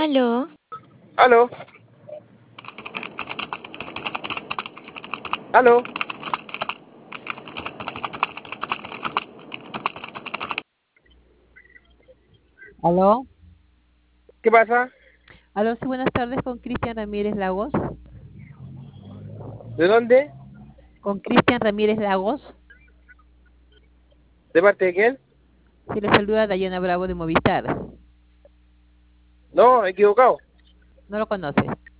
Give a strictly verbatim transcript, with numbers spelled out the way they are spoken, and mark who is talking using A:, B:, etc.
A: Aló,
B: Aló, aló,
C: ¿Aló?
B: ¿qué pasa?
C: Aló, sí, buenas tardes con Cristian Ramírez Lagos.
B: ¿De dónde?
C: Con Cristian Ramírez Lagos.
B: ¿De parte de quién?
C: Se le saluda Dayana Bravo de Movistar.
B: No, equivocado.
C: No lo conoce.